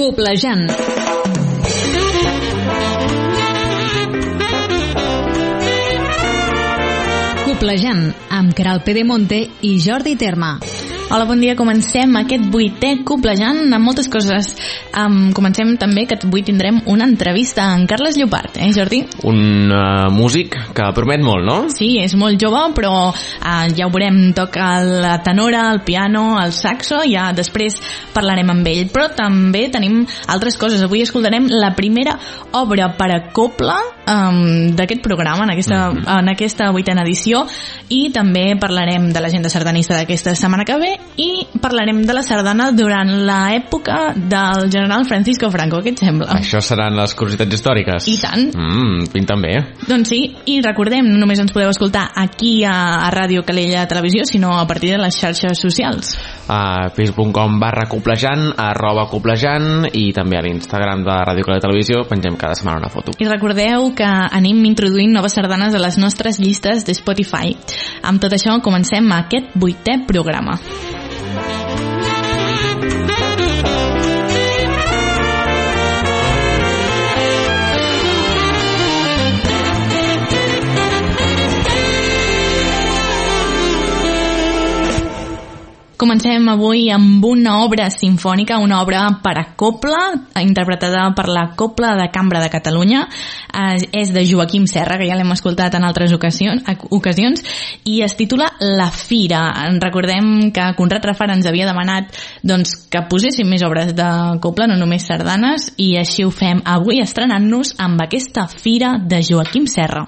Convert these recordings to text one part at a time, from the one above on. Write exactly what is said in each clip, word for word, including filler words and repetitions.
Coblejant. Coblejant, amb Queralt Pedemonte i Jordi Terma. Hola, bon dia. Comencem aquest vuitè Coblejant amb moltes coses. Um, comencem també que avui tindrem una entrevista a en Carles Llopart, eh, Jordi? Un uh, músic que promet molt, no? Sí, és molt jove, però uh, ja ho veurem, toca la tenora, el piano, el saxo, ja després parlarem amb ell. Però també tenim altres coses. Avui escoltarem la primera obra per a cobla um, d'aquest programa, en aquesta, mm -hmm. en aquesta vuitena edició, i també parlarem de l'agenda sardanista d'aquesta setmana que ve i parlarem de la sardana durant l'època del general Francisco Franco. Què et sembla? Això seran les curiositats històriques. I tant. Mm, pinten bé. Doncs sí, i recordem, no només ens podeu escoltar aquí a, a Ràdio Calella Televisió, sinó a partir de les xarxes socials. A facebook punt com barra coblejant, arroba coblejant, i també a l'Instagram de Ràdio Calella Televisió pengem cada setmana una foto. I recordeu que anem introduint noves sardanes a les nostres llistes de Spotify. Amb tot això comencem aquest vuitè programa. Comencem avui amb una obra sinfònica, una obra per a cobla, interpretada per la Cobla de Cambra de Catalunya. Eh, és de Joaquim Serra, que ja l'hem escoltat en altres ocasions, ocasions, i es titula La Fira. Recordem que Conrad Rafara ens havia demanat doncs, que poséssim més obres de cobla, no només sardanes, i així ho fem avui, estrenant-nos amb aquesta Fira de Joaquim Serra.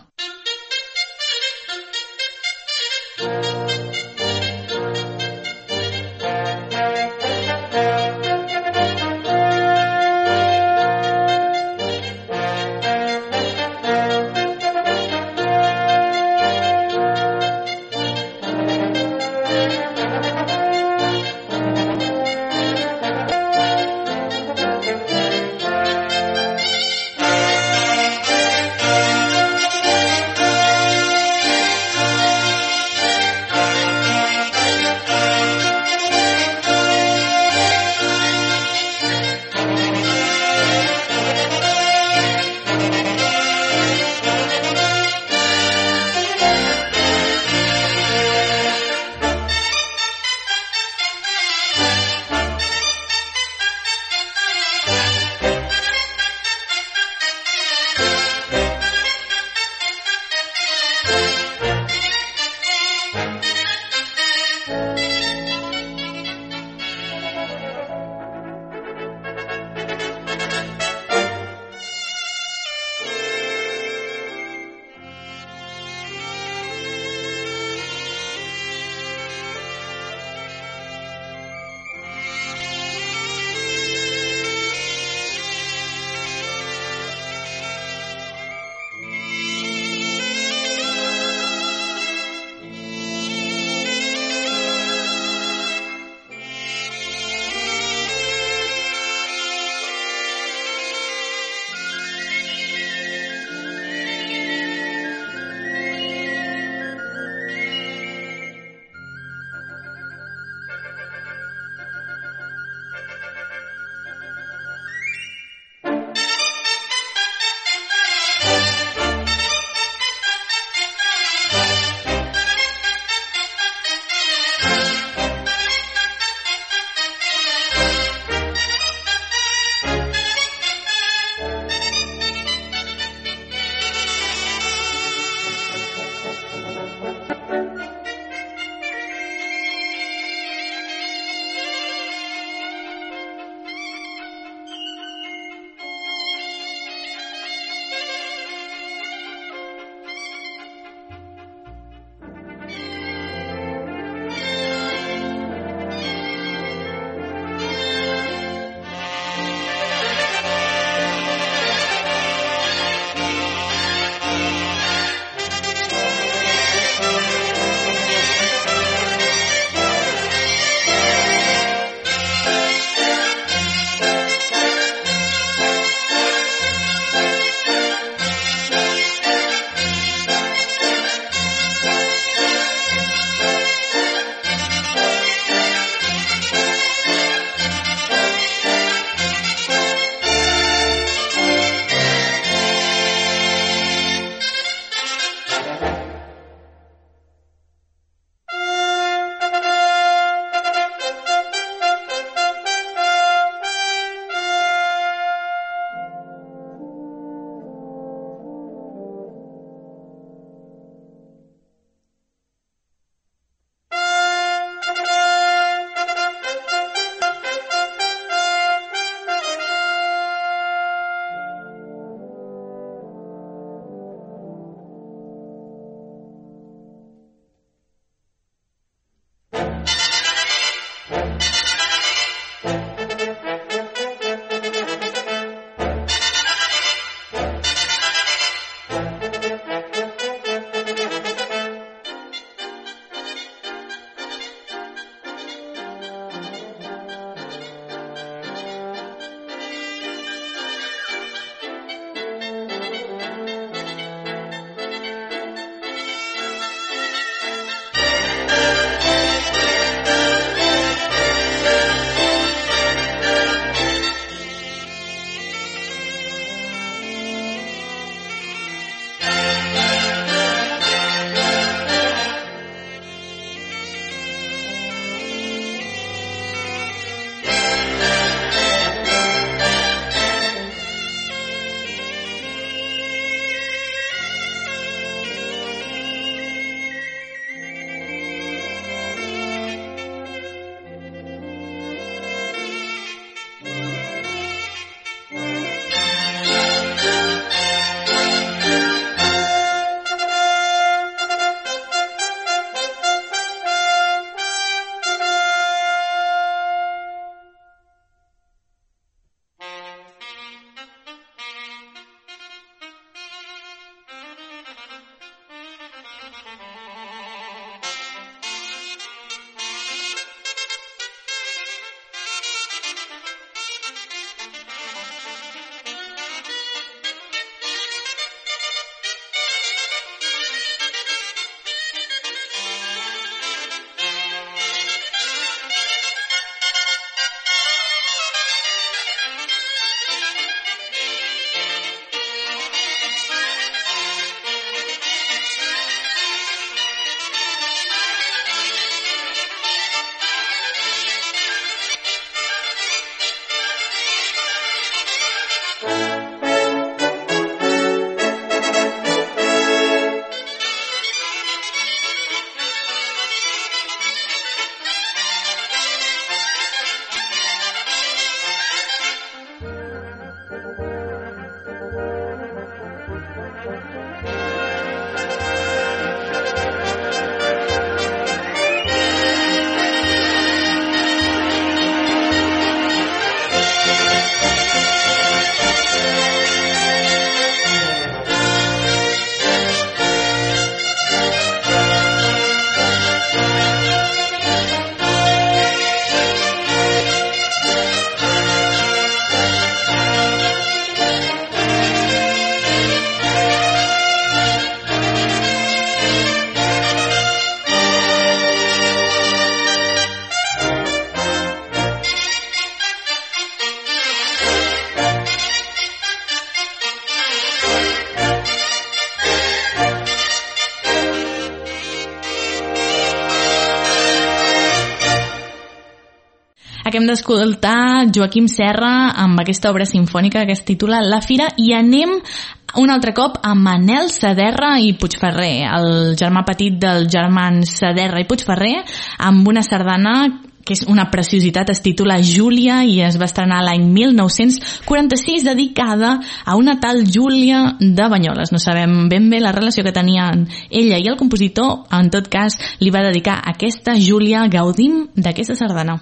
Acabem d'escoltar Joaquim Serra amb aquesta obra sinfònica que es titula La Fira, i anem un altre cop a Manel Saderra i Puigferrer, el germà petit dels germans Saderra i Puigferrer, amb una sardana que és una preciositat, es titula Júlia i es va estrenar l'any mil nou-cents quaranta-sis, dedicada a una tal Júlia de Banyoles. No sabem ben bé la relació que tenien ella i el compositor, en tot cas li va dedicar aquesta Júlia. Gaudim d'aquesta sardana.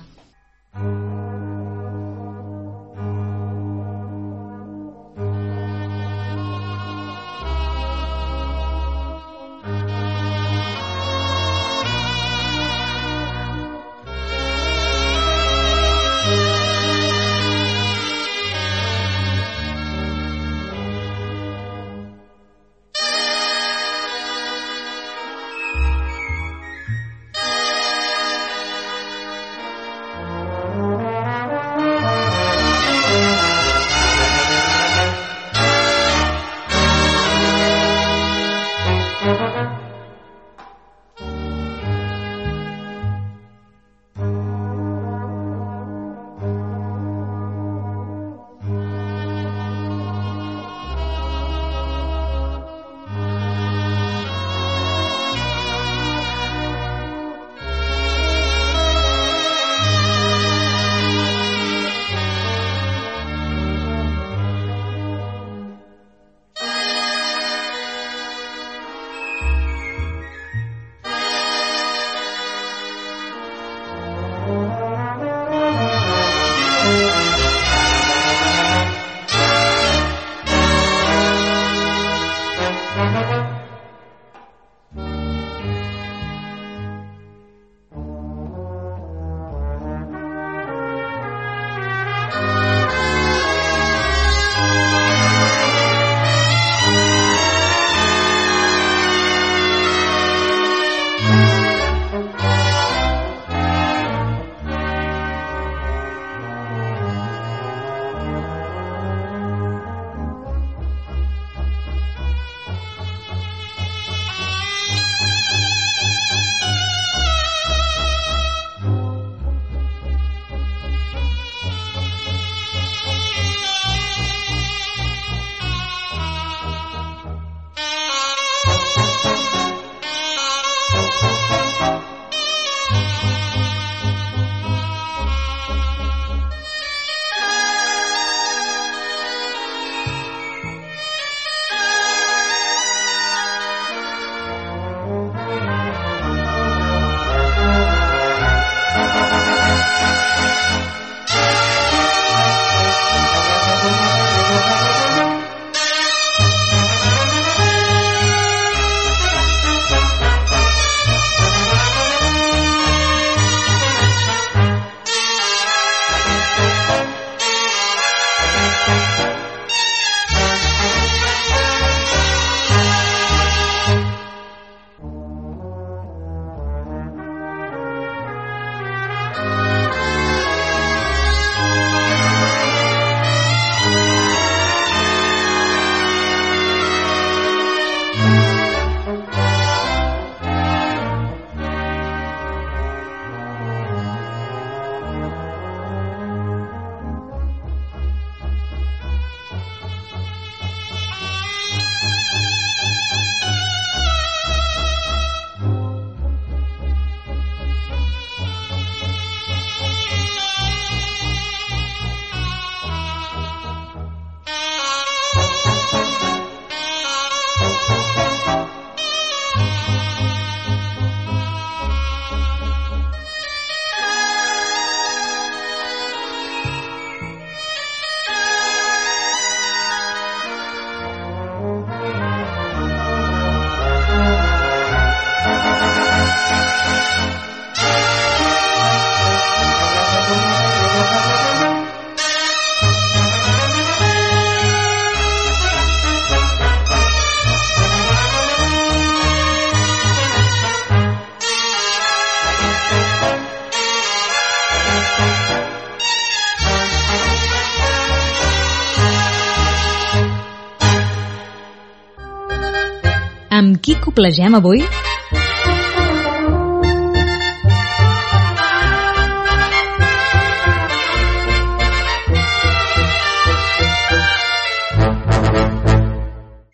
Amb qui coplegem avui?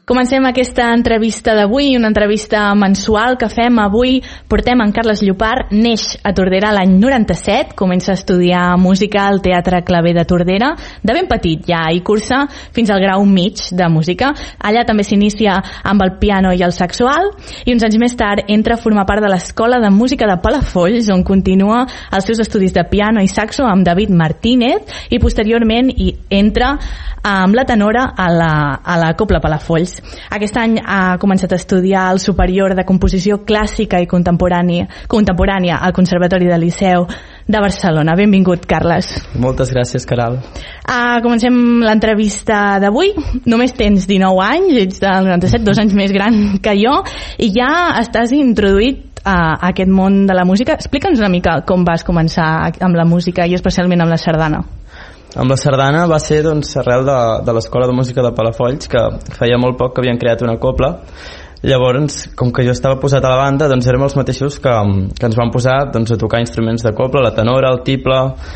Comencem aquesta entrevista d'avui, una entrevista mensual que fem avui. Portem en Carles Llopart, neix a Tordera l'any noranta-set, comença a estudiar música al Teatre Claver de Tordera. De ben petit ja hi cursa fins al grau mig de música. Allà també s'inicia amb el piano i el saxo alt i uns anys més tard entra a formar part de l'Escola de Música de Palafolls, on continua els seus estudis de piano i saxo amb David Martínez i posteriorment hi entra amb la tenora a la, a la Cobla Palafolls. Aquest any ha començat a estudiar el superior de composició clàssica i contemporània, contemporània al Conservatori del Liceu de Barcelona. Benvingut, Carles. Moltes gràcies, Caral. Uh, comencem l'entrevista d'avui. Només tens dinou anys, ets del noranta-set, dos anys més gran que jo, i ja estàs introduït a aquest món de la música. Explica'ns una mica com vas començar amb la música i especialment amb la sardana. Amb la sardana va ser doncs, arrel de, de l'Escola de Música de Palafolls, que feia molt poc que havien creat una cobla. Llavors, com que jo estava posat a la banda, doncs érem els mateixos que, que ens van posar doncs, a tocar instruments de cobla, la tenora, el tiple,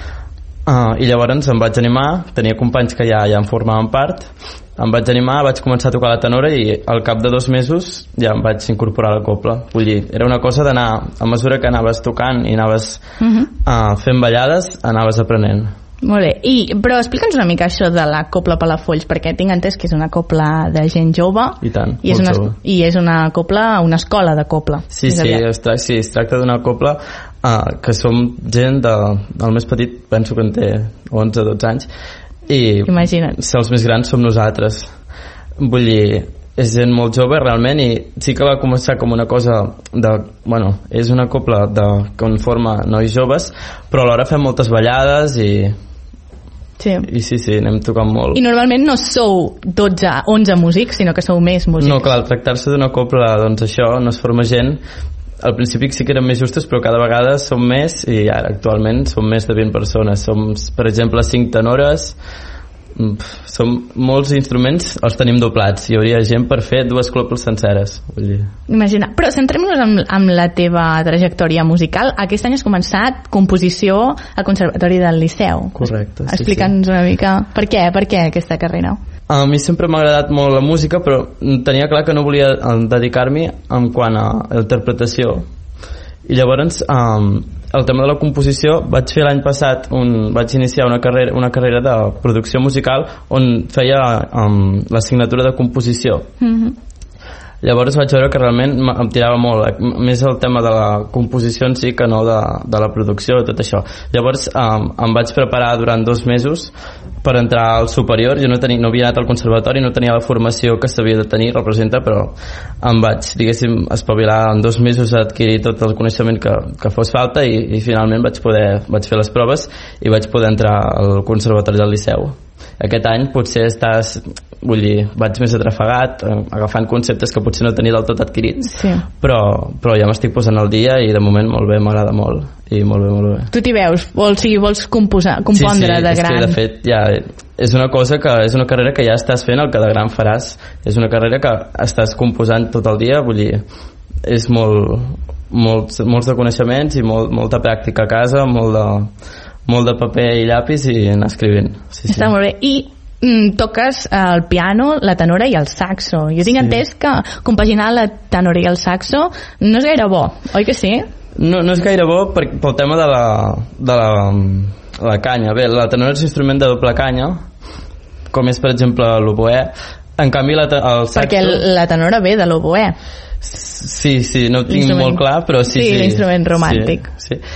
uh, i llavors em vaig animar, tenia companys que ja, ja en formaven part, em vaig animar, vaig començar a tocar la tenora i al cap de dos mesos ja em vaig incorporar a la cobla. Vull dir, era una cosa d'anar, a mesura que anaves tocant i anaves uh-huh. uh, fent ballades, anaves aprenent. Molt bé, I, però explica'ns una mica això de la Cobla Palafolls, perquè tinc entès que és una cobla de gent jove i tant, i és, una, i és una cobla, una escola de cobla. Sí, sí, es, tra sí, es tracta d'una cobla uh, que som gent de, del més petit, penso que en té onze dotze anys, i imagina't. Els més grans som nosaltres. Vull dir, és gent molt jove realment, i sí que va començar com una cosa de, bueno, és una cobla de, que forma nois joves, però alhora fem moltes ballades i sí. I sí, sí, anem tocant molt. I normalment no sou dotze, onze músics, sinó que sou més músics. No, clar, al tractar-se d'una cobla, doncs això, no es forma gent. Al principi sí que eren més justos, però cada vegada som més, i ara actualment som més de vint persones. Som, per exemple, cinc tenores, som molts instruments, els tenim doblats. Hi hauria gent per fer dues coples senceres, vull dir. Imagina, però centrem-nos amb, amb la teva trajectòria musical. Aquest any has començat composició al Conservatori del Liceu. Correcte, sí, explica'ns sí. una mica per què, per què aquesta carrera. A mi sempre m'ha agradat molt la música, però tenia clar que no volia dedicar-m'hi en quant a interpretació. I llavors um, el tema de la composició vaig fer l'any passat un, vaig iniciar una carrera, una carrera de producció musical on feia um, l'assignatura de composició. Mm-hmm. Llavors vaig veure que realment em tirava molt més el tema de la composició en si que no de, de la producció i tot això. Llavors um, em vaig preparar durant dos mesos per entrar al superior. Jo no, tenia, no havia anat al conservatori, no tenia la formació que s'havia de tenir, representa, però em vaig, diguéssim, espavilar en dos mesos a adquirir tot el coneixement que, que fos falta i, i finalment vaig poder vaig fer les proves i vaig poder entrar al Conservatori del Liceu. Aquest any potser estàs, vull dir, vaig més atrafegat, agafant conceptes que potser no tenia del tot adquirits, sí. però, però ja m'estic posant al dia i de moment molt bé, m'agrada molt i molt bé, molt bé. Tu t'hi veus? Vols, o sigui, vols composar, compondre sí, sí, de gran? Sí, sí, de fet ja és una cosa que és una carrera que ja estàs fent, el que de gran faràs. És una carrera que estàs composant tot el dia, vull dir, és molt, molts, molts de coneixements i molt, molta pràctica a casa, molt de molt de paper i llapis i anar escrivint. Sí, Està sí. molt bé. I mm, toques el piano, la tenora i el saxo. Jo tinc sí. entès que compaginar la tenora i el saxo no és gaire bo, oi que sí? No, no és gaire bo per, pel tema de la, de la, la canya. Bé, la tenora és un instrument de doble canya, com és per exemple l'oboè. En canvi el saxo... Perquè la tenora ve de l'oboè. Sí, sí, no ho tinc molt clar, però sí. Sí, sí l'instrument romàntic. Sí, sí.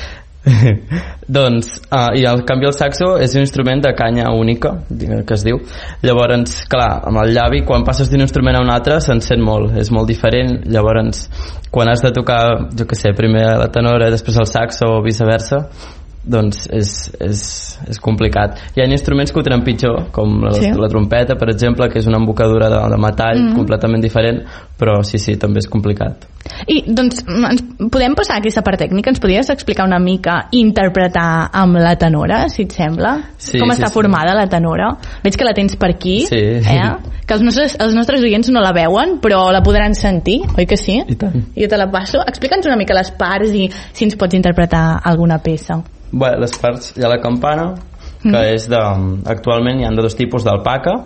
doncs, uh, i al canvi el saxo és un instrument de canya única, que es diu. Llavors, clar, amb el llavi quan passes d'un instrument a un altre se'n sent molt, és molt diferent. Llavors, quan has de tocar, jo què sé, primer la tenora i després el saxo o viceversa, doncs és, és, és complicat. Hi ha instruments que ho tenen pitjor, com la, sí. la trompeta, per exemple, que és una embocadura de, de metall mm. completament diferent, però sí, sí, també és complicat. I doncs ens podem passar a aquesta part tècnica? Ens podries explicar una mica interpretar amb la tenora, si et sembla? Sí, com sí, està sí. formada la tenora? Veig que la tens per aquí, sí. eh? Que els nostres, els nostres oients no la veuen, però la podran sentir, oi que sí? I tant. Jo te la passo. Explica'ns una mica les parts i si ens pots interpretar alguna peça. Bé, les parts, hi ha la campana, que mm. és de... Actualment hi ha de dos tipus, d'alpaca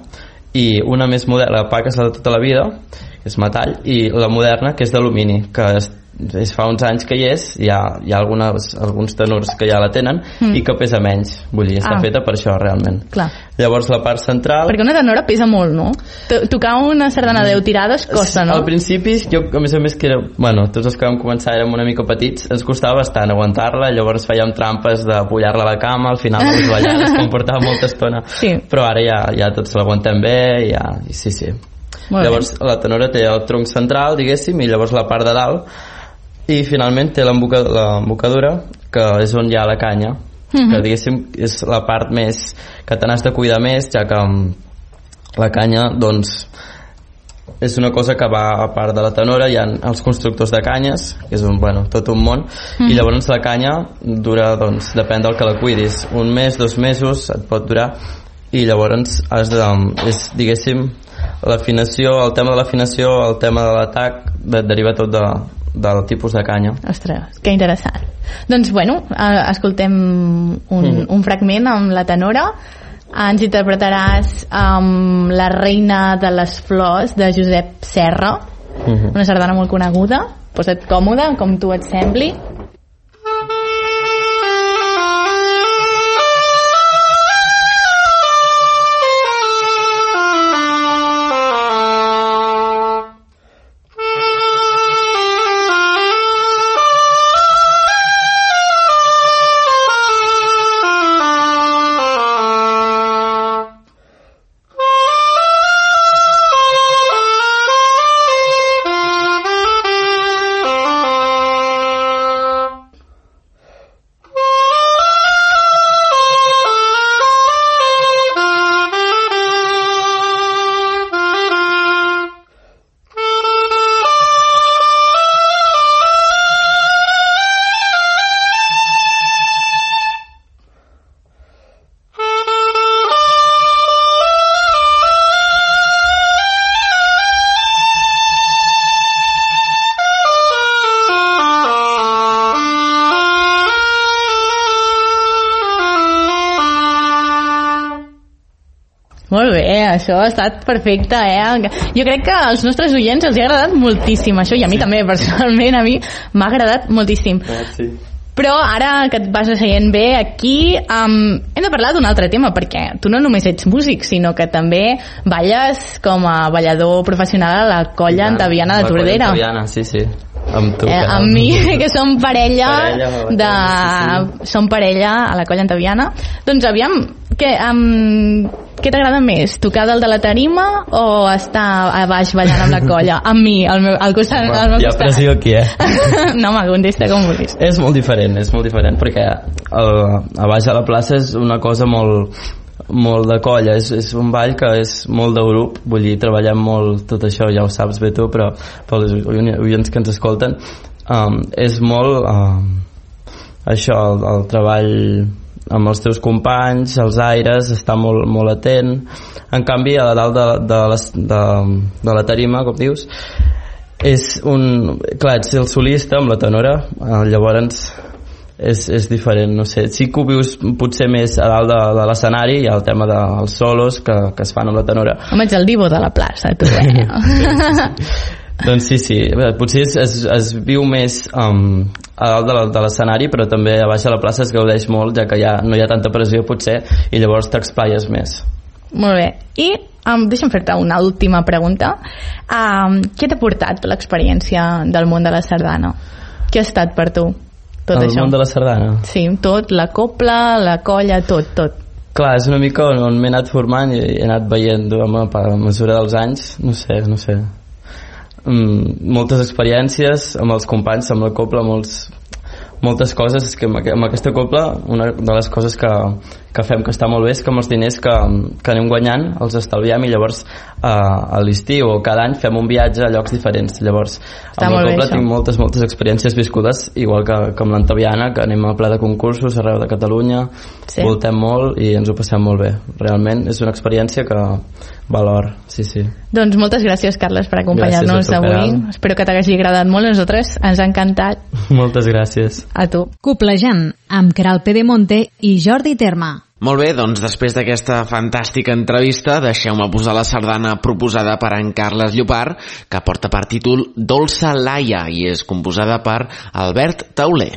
i una més moderna, la pa que és la de tota la vida, que és metall, i la moderna, que és d'alumini, que és, és fa uns anys que hi és, hi ha, hi ha algunes, alguns tenors que ja la tenen, mm. i que pesa menys, vull dir, està ah. feta per això realment. Clar. Llavors la part central... Perquè una tenora pesa molt, no? Tocar una sardana de deu tirades costa, no? Al principi, jo a més a més que era, bueno, tots els que vam començar érem una mica petits, ens costava bastant aguantar-la, llavors fèiem trampes de pujar-la a la cama, al final les ballades que em portava molta estona, sí. Però ara ja, ja tots l'aguantem bé, ja, i sí, sí. Molt llavors bé. La tenora té el tronc central, diguéssim, i llavors la part de dalt, i finalment té l'embocadura, que és on hi ha la canya, mm-hmm. que diguéssim és la part més que te n'has de cuidar més, ja que la canya doncs és una cosa que va a part de la tenora, hi ha els constructors de canyes, que és un, bueno, tot un món, mm-hmm. i llavors la canya dura, doncs, depèn del que la cuidis, un mes, dos mesos et pot durar, i llavors has de, és, diguéssim, l'afinació, el tema de l'afinació, el tema de l'atac, de, deriva tot de del tipus de canya. Ostres, que interessant. Doncs bueno, escoltem un, mm. un fragment amb la tenora. Ens interpretaràs um, La reina de les flors de Josep Serra, mm-hmm. una sardana molt coneguda. Posa't còmode, com tu et sembli. Molt bé, això ha estat perfecte, eh? Jo crec que als nostres oients els ha agradat moltíssim això, i a mi sí. també, personalment, a mi m'ha agradat moltíssim. Ah, sí. Però ara que et vas asseient bé aquí, um, hem de parlar d'un altre tema, perquè tu no només ets músic, sinó que també balles com a ballador professional a la Colla Antaviana de Tordera. La Colla Antaviana, sí, sí. Amb tu, eh, amb mi, que som parella, parella de... Sí, sí. Som parella a la Colla Antaviana. Doncs aviam, què, um, què t'agrada més? Tocar dalt de la tarima o estar a baix ballant amb la colla? Amb mi, al meu, al costat, al meu costat. Hi ha pressió aquí, eh? No, home, contesta com vulguis. És molt diferent, és molt diferent, perquè el, a baix a la plaça és una cosa molt... molt de colla, és, és un ball que és molt de grup, vull dir, treballem molt tot això, ja ho saps bé tu, però pels oients que ens escolten um, és molt um, això, el, el treball amb els teus companys, els aires, estar molt, molt atent. En canvi, a dalt de, de, les, de, de la tarima, com dius, és un... clar, ets el solista amb la tenora, uh, llavors és, és diferent, no sé, sí que ho vius potser més a dalt de, de l'escenari, hi ha el tema dels solos que, que es fan amb la tenora. Home, ets el divo de la plaça, tu, eh? sí, sí. Doncs sí, sí, potser es, es, es viu més um, a dalt de, de l'escenari, però també a baix a la plaça es gaudeix molt, ja que ja no hi ha tanta pressió potser, i llavors t'explaies més. Molt bé, i um, deixa'm fer-te una última pregunta. Um, què t'ha portat l'experiència del món de la sardana? Què ha estat per tu? Tot el això. Món de la sardana? Sí, tot, la copla, la colla, tot, tot. Clar, és una mica on, on m'he anat formant i he anat veient home, a mesura dels anys, no sé, no sé. Mm, moltes experiències amb els companys, amb la copla, molts, moltes coses. És que amb aquesta copla una de les coses que, que fem que està molt bé és que amb els diners que, que anem guanyant els estalviem, i llavors eh, a l'estiu o cada any fem un viatge a llocs diferents. Llavors està amb la copla bé, tinc moltes, moltes experiències viscudes, igual que, que amb l'Antaviana, que anem a ple de concursos arreu de Catalunya, sí. Voltem molt i ens ho passem molt bé. Realment és una experiència que valor, sí, sí. Doncs moltes gràcies, Carles, per acompanyar-nos avui. Espero que t'hagi agradat molt, a nosaltres ens ha encantat. Moltes gràcies. A tu. Coplejant, amb Queralt Pedemonte i Jordi Terma. Molt bé, doncs després d'aquesta fantàstica entrevista, deixeu-me posar la sardana proposada per en Carles Llopart, que porta per títol Dolça Laia i és composada per Albert Tauler.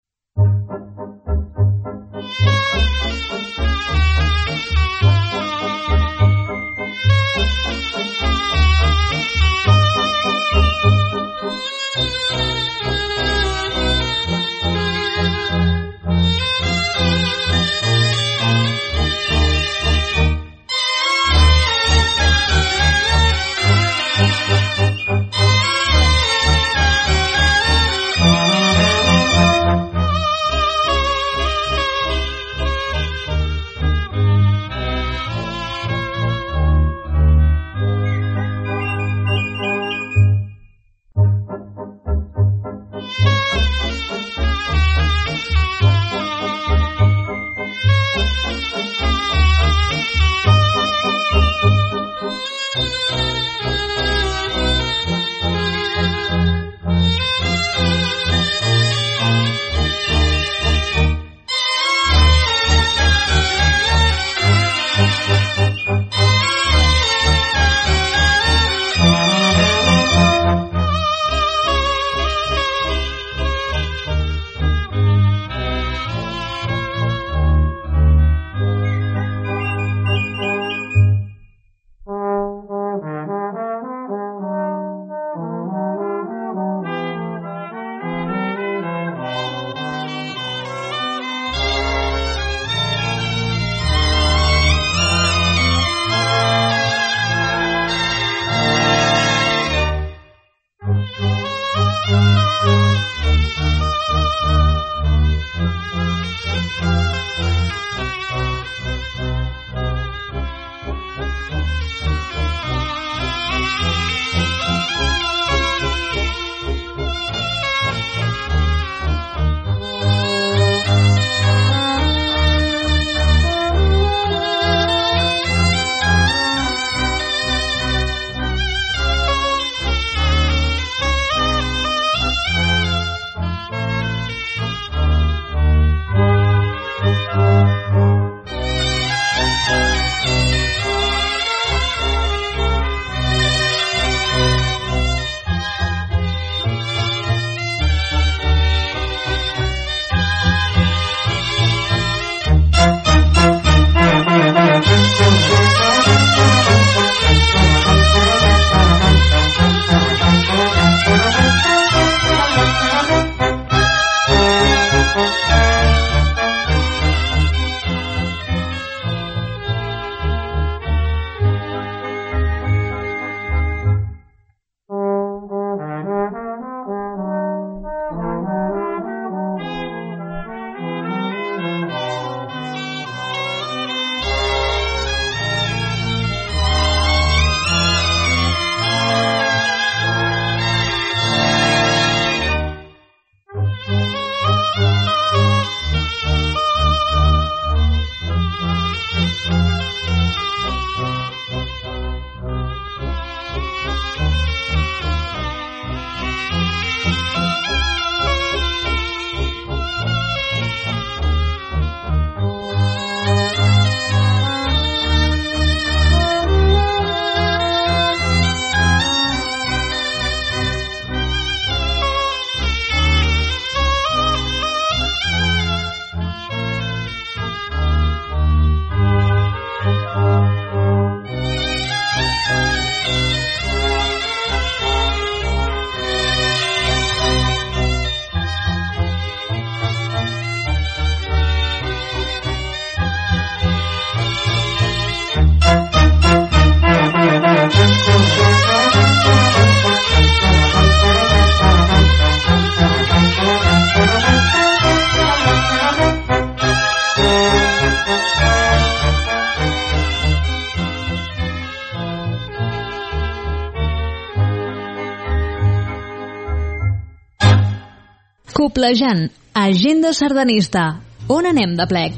Coplejant, agenda sardanista. On anem de plec?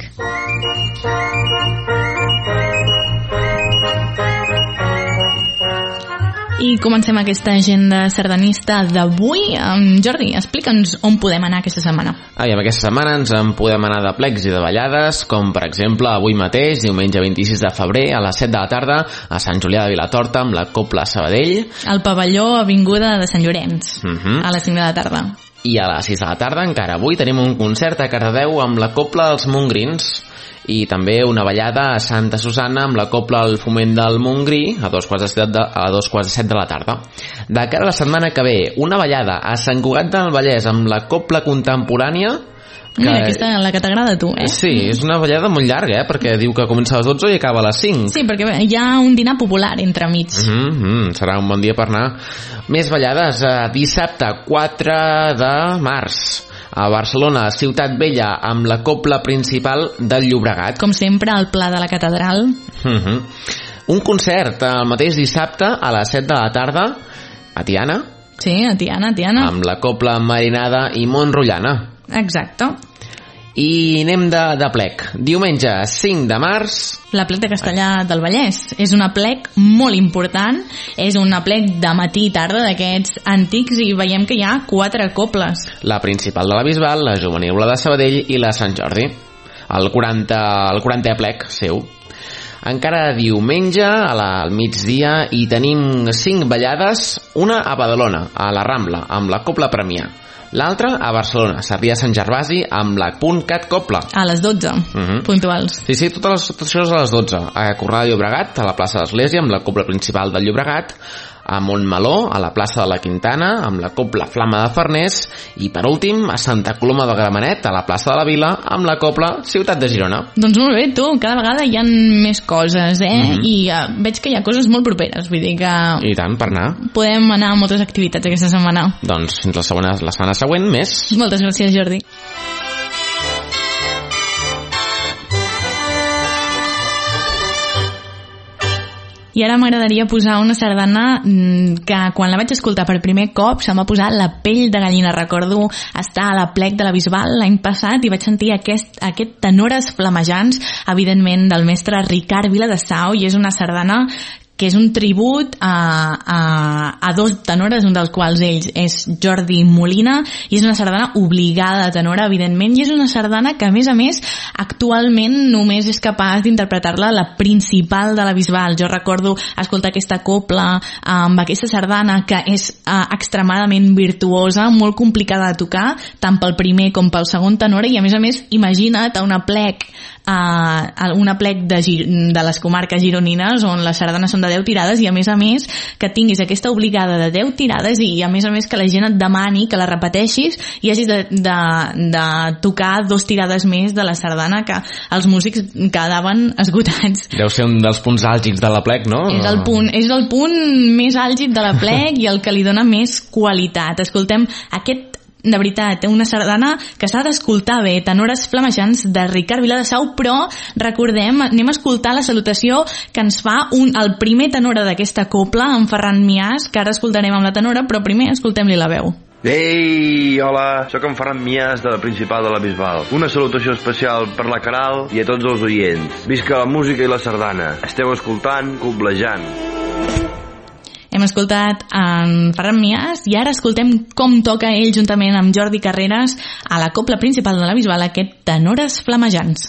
I comencem aquesta agenda sardanista d'avui. Um, Jordi, explica'ns on podem anar aquesta setmana. Ah, i amb aquesta setmana ens en podem anar de plecs i de ballades, com per exemple avui mateix, diumenge vint-i-sis de febrer, a les set de la tarda, a Sant Julià de Vilatorta, amb la Copla Sabadell. Al pavelló Avinguda de Sant Llorenç, uh -huh. a les cinc de la tarda. I a les sis de la tarda, encara avui, tenim un concert a Cardedeu amb la Copla dels Montgrins, i també una ballada a Santa Susanna amb la Copla al Foment del Montgrí a dos quarts de set de, a dos quarts de set de la tarda. De cara a la setmana que ve, una ballada a Sant Cugat del Vallès amb la Copla Contemporània. Que... Mira, aquesta la que t'agrada a tu, eh? Sí, és una ballada molt llarga, eh? Perquè diu que comença a les dotze i acaba a les cinc. Sí, perquè bé, hi ha un dinar popular entre mig. Mm -hmm, serà un bon dia per anar. Més ballades, eh, dissabte quatre de març. A Barcelona, Ciutat Vella, amb la Copla Principal del Llobregat. Com sempre, al Pla de la Catedral. Uh-huh. Un concert el mateix dissabte a les set de la tarda a Tiana. Sí, a Tiana, a Tiana. Amb la Copla Marinada i Montrotllana. Exacte. I anem de, de plec. Diumenge cinc de març... La plec de Castellar del Vallès. És una plec molt important. És una plec de matí i tarda d'aquests antics i veiem que hi ha quatre coples. La principal de la Bisbal, la juvenil la de Sabadell i la Sant Jordi. El quaranta, el quarantè plec seu. Encara diumenge, a la, al migdia, hi tenim cinc ballades, una a Badalona, a la Rambla, amb la Copla Premià. L'altra a Barcelona, Sarrià Sant Gervasi, amb la Punt Cat Copla. A les dotze, uh -huh. puntuals. Sí, sí, tot, les, tot això és a les dotze. A Cornellà de Llobregat, a la plaça de l'Església, amb la Copla Principal del Llobregat. A Montmeló, a la plaça de la Quintana, amb la Copla Flama de Farners. I per últim, a Santa Coloma de Gramenet, a la plaça de la Vila, amb la Copla Ciutat de Girona. Doncs molt bé, tu, cada vegada hi ha més coses, eh? Uh -huh. I uh, veig que hi ha coses molt properes, vull dir que... I tant, per anar. Podem anar a moltes activitats aquesta setmana. Doncs fins la, segona, la setmana següent, més. Moltes gràcies, Jordi. I ara m'agradaria posar una sardana que quan la vaig escoltar per primer cop se'm va posar la pell de gallina. Recordo estar a la plec de la Bisbal l'any passat i vaig sentir aquest, aquest tenores flamejants, evidentment del mestre Ricard Viladesau, i és una sardana que és un tribut a, a, a dos tenores, un dels quals ells és Jordi Molina, i és una sardana obligada tenora, evidentment, i és una sardana que, a més a més, actualment només és capaç d'interpretar-la la principal de la Bisbal. Jo recordo escoltar aquesta copla amb aquesta sardana que és uh, extremadament virtuosa, molt complicada de tocar, tant pel primer com pel segon tenor, i a més a més, imagina't a una plec uh, una plec de, de les comarques gironines on les sardanes són de deu tirades, i a més a més que tinguis aquesta obligada de deu tirades i a més a més que la gent et demani que la repeteixis i hagis de, de, de tocar dos tirades més de la sardana, que els músics quedaven esgotats. Deu ser un dels punts àlgids de la plec, no? És el punt, és el punt més àlgid de la plec i el que li dona més qualitat. Escoltem aquest, de veritat, una sardana que s'ha d'escoltar bé, tenores flamejants de Ricard Viladesau, però recordem, anem a escoltar la salutació que ens fa un, el primer tenora d'aquesta copla, en Ferran Miàs, que ara escoltarem amb la tenora, però primer escoltem-li la veu. Ei, hola, sóc en Ferran Miàs de la Principal de la Bisbal. Una salutació especial per la Caral i a tots els oients. Visca la música i la sardana. Esteu escoltant Coblejant. Hem escoltat en Ferran Miàs i ara escoltem com toca ell juntament amb Jordi Carreras a la Copla Principal de la Bisbal aquest Tenores Flamejants.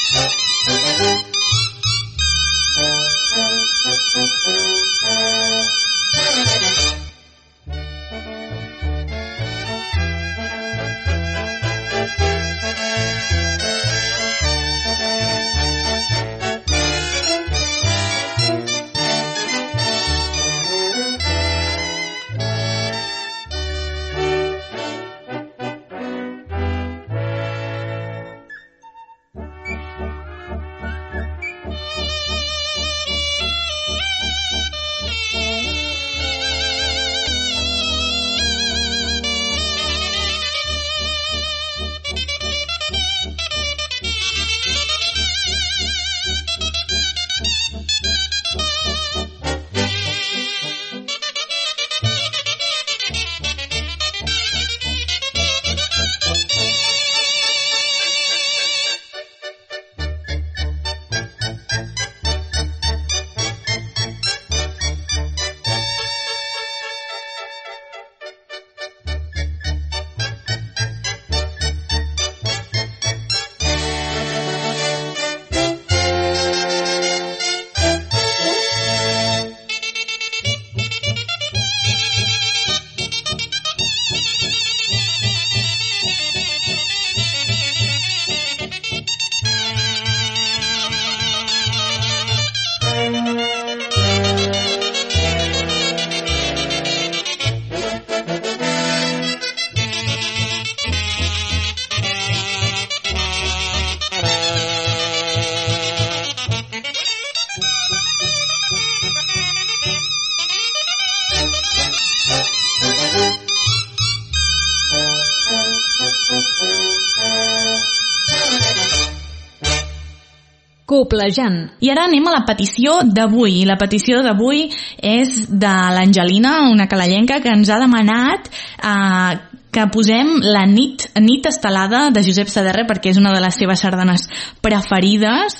Coplejant. I ara anem a la petició d'avui. I la petició d'avui és de l'Angelina, una calellenca, que ens ha demanat eh, que posem la nit, nit estelada de Josep Saderra, perquè és una de les seves sardanes preferides,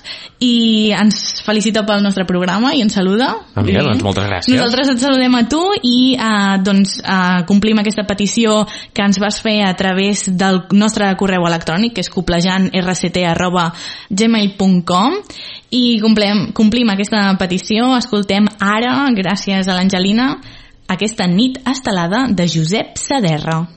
i ens felicita pel nostre programa i ens saluda. Ah, mira, doncs moltes gràcies. Nosaltres et saludem a tu i eh, doncs eh, complim aquesta petició que ens vas fer a través del nostre correu electrònic, que és coplejant r c t arroba gmail punt com, i complim, complim aquesta petició. Escoltem ara, gràcies a l'Angelina, aquesta nit estelada de Josep Saderra.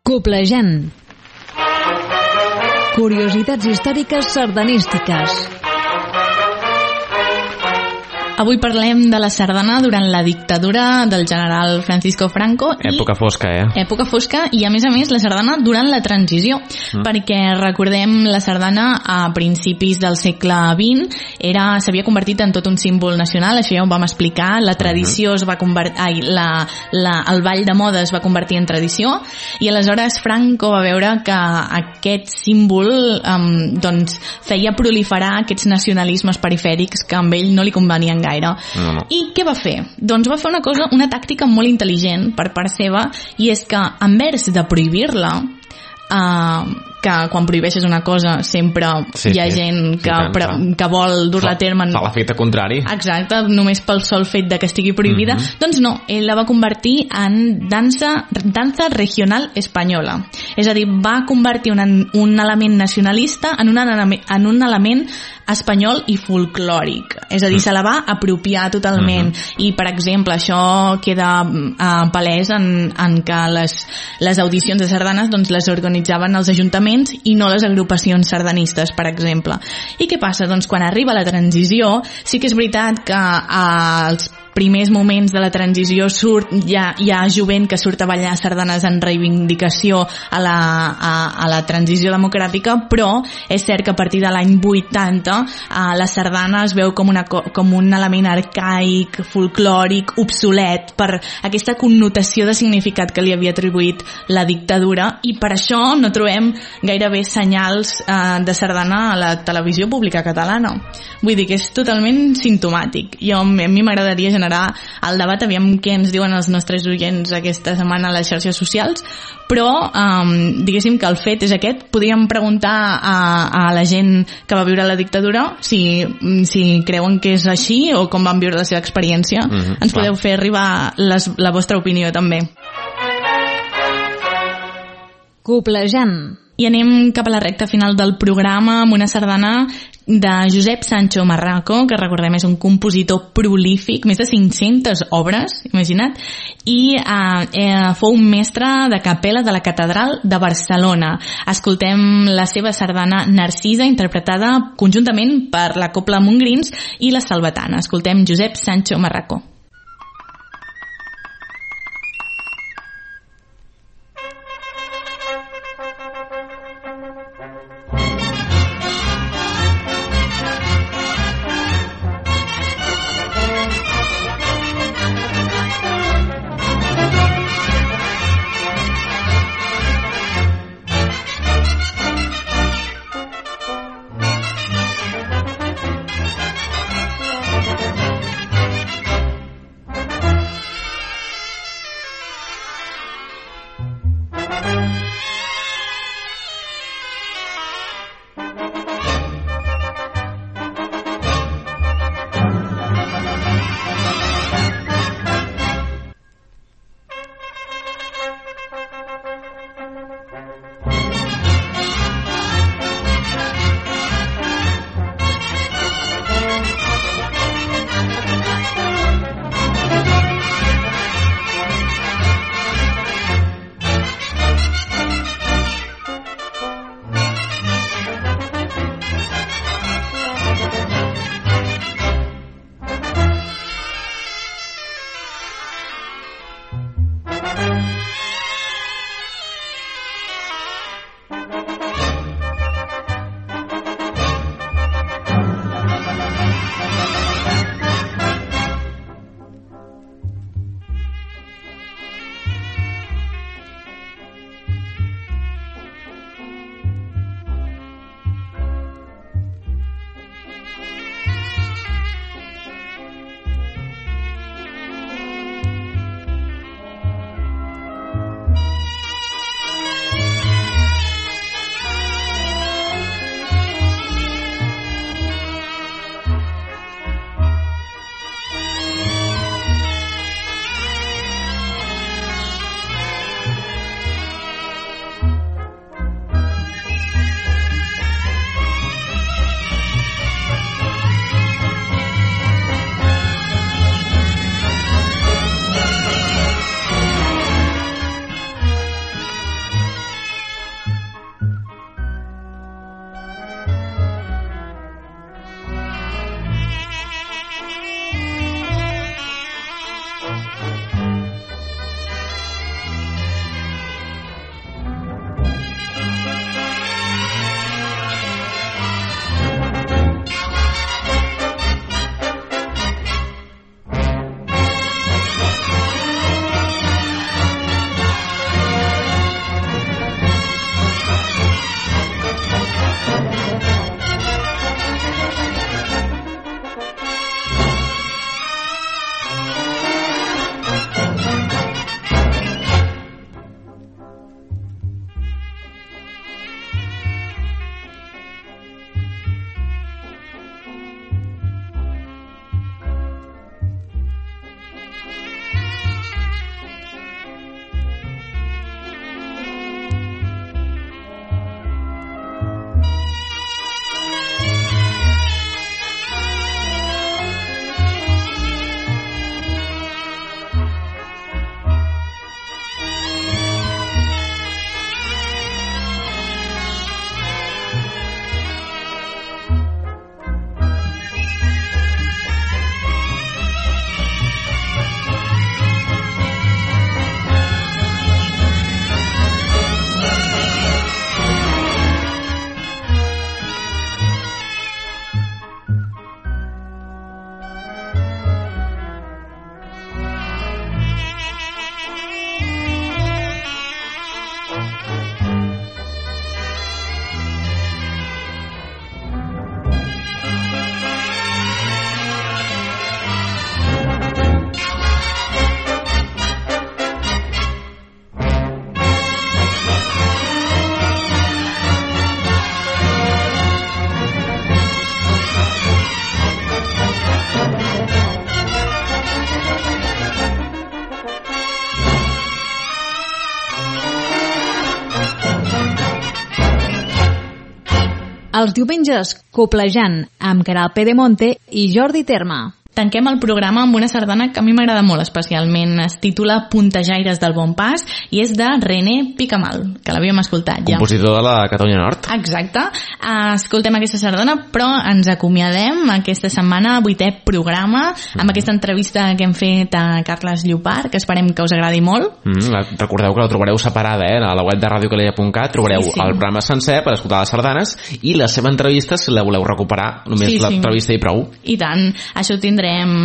Coplejant. Curiositats històriques sardanístiques. Avui parlem de la sardana durant la dictadura del general Francisco Franco. Època i, fosca, eh? Època fosca i, a més a més, la sardana durant la transició, mm. perquè recordem la sardana a principis del segle vint era s'havia convertit en tot un símbol nacional, això ja ho vam explicar, la tradició mm-hmm. es va convertir, ai, la, la, el ball de moda es va convertir en tradició, i aleshores Franco va veure que aquest símbol um, doncs, feia proliferar aquests nacionalismes perifèrics que amb ell no li convenien gaire. No, no. I què va fer? Doncs va fer una cosa, una tàctica molt intel·ligent per part seva, i és que envers de prohibir-la, eh, que quan prohibeixes una cosa sempre sí, hi ha sí. gent que, sí, tant, que vol dur-la a terme. Fa l'efecte contrari. Exacte, només pel sol fet de que estigui prohibida. Mm-hmm. Doncs no, ell la va convertir en dansa, dansa regional espanyola. És a dir, va convertir un, un element nacionalista en un, en un element espanyol i folclòric. És a dir, mm. se la va apropiar totalment. Mm-hmm. I, per exemple, això queda uh, palès en, en que les, les audicions de sardanes doncs, les organitzaven els ajuntaments i no les agrupacions sardanistes, per exemple. I què passa? Doncs quan arriba la transició, sí que és veritat que als primers moments de la transició surt, hi ha, hi ha jovent que surt a ballar sardanes en reivindicació a la, a, a la transició democràtica, però és cert que a partir de l'any vuitanta eh, la sardana es veu com, una, com un element arcaic, folclòric, obsolet, per aquesta connotació de significat que li havia atribuït la dictadura, i per això no trobem gairebé senyals eh, de sardana a la televisió pública catalana. Vull dir que és totalment simptomàtic. Jo, a mi m'agradaria generar el debat, aviam què ens diuen els nostres oients aquesta setmana a les xarxes socials, però um, diguéssim que el fet és aquest. Podríem preguntar a, a la gent que va viure la dictadura si, si creuen que és així o com van viure la seva experiència. Mm-hmm, ens podeu clar. fer arribar les, la vostra opinió també. Coplejant. I anem cap a la recta final del programa amb una sardana de Josep Sancho Marraco, que recordem és un compositor prolífic, més de cinc-centes obres, imagina't, i eh, eh, fou un mestre de capella de la Catedral de Barcelona. Escoltem la seva sardana Narcisa, interpretada conjuntament per la Cobla Montgrins i la Salvatana. Escoltem Josep Sancho Marraco. Els diumenges, Coplejant, amb Queralt Pedemonte i Jordi Terma. Tanquem el programa amb una sardana que a mi m'agrada molt especialment. Es titula Puntejaires del Bon Pas i és de René Picamal, que l'havíem escoltat ja. Compositor de la Catalunya Nord. Exacte. Escoltem aquesta sardana, però ens acomiadem aquesta setmana, vuitè programa, amb mm. aquesta entrevista que hem fet a Carles Llopart, que esperem que us agradi molt. Mm, recordeu que la trobareu separada, eh? A la web de radio calella punt cat trobareu sí, sí. el programa sencer per escoltar les sardanes i la seva entrevista, si la voleu recuperar, només sí, l'entrevista sí. i prou. I tant. Això tindrem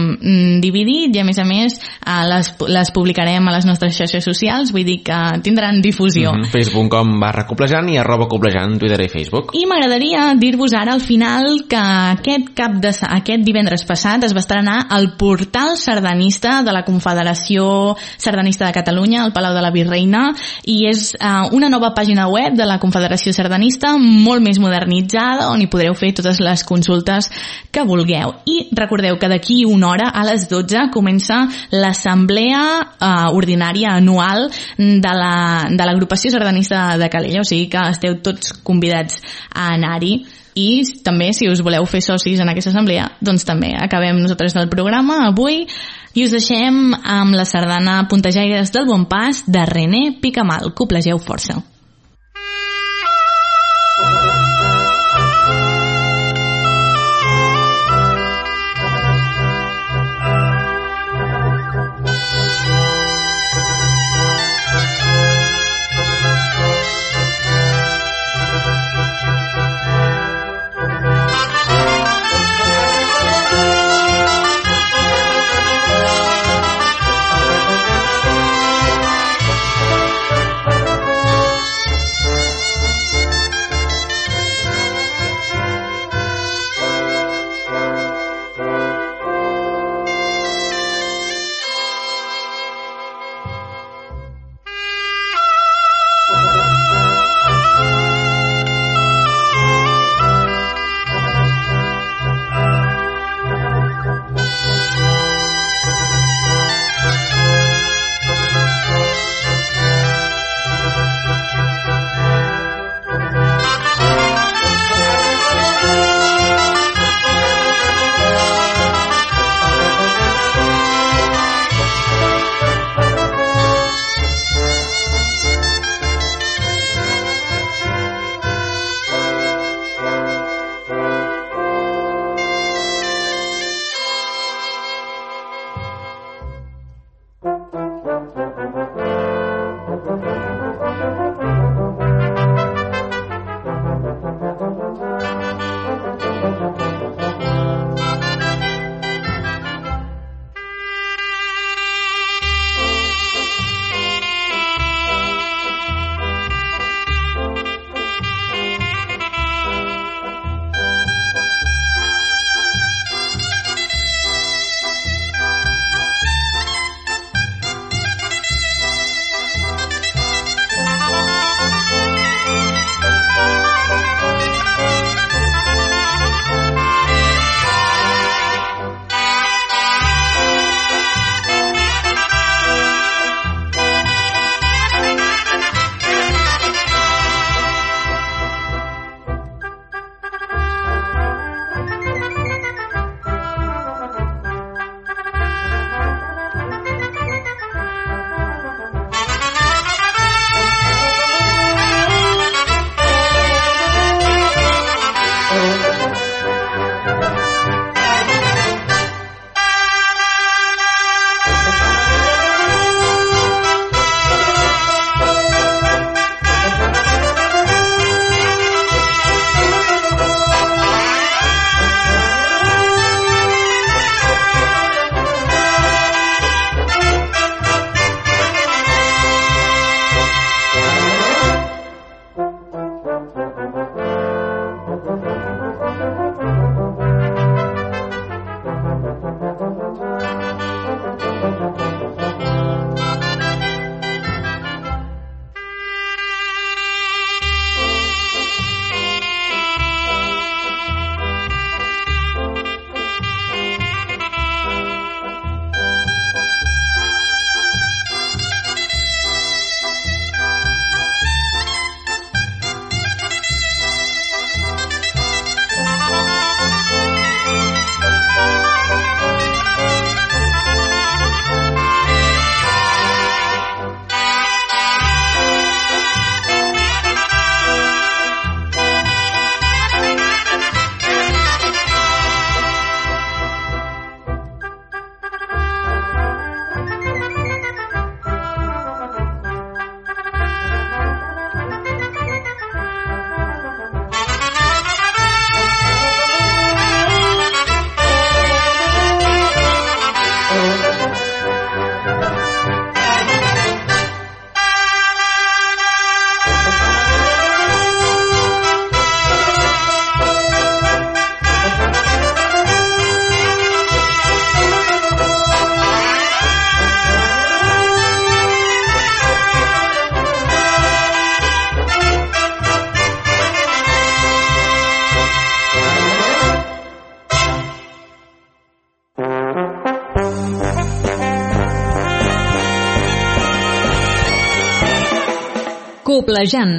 dividit i a més a més les, les publicarem a les nostres xarxes socials, vull dir que tindran difusió. Mm-hmm. facebook punt com barra coplejant i arroba coplejant, Twitter i Facebook. I m'agradaria dir-vos ara al final que aquest cap de aquest divendres passat es va estrenar el portal sardanista de la Confederació Sardanista de Catalunya, al Palau de la Virreina, i és uh, una nova pàgina web de la Confederació Sardanista molt més modernitzada, on hi podreu fer totes les consultes que vulgueu. I recordeu que d'aquí una hora, a les dotze, comença l'assemblea eh, ordinària anual de la, de l'agrupació sardanista de Calella, o sigui que esteu tots convidats a anar-hi. I també, si us voleu fer socis en aquesta assemblea, doncs també acabem nosaltres del programa avui i us deixem amb la sardana Puntejaires del Bon Pas de René Picamal. Coplegeu força. Coplejant.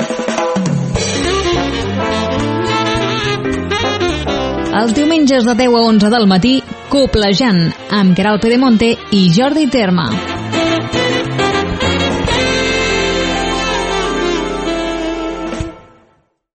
Els diumenges de deu a onze del matí, Coplejant, amb Queralt Pedemonte i Jordi Terma.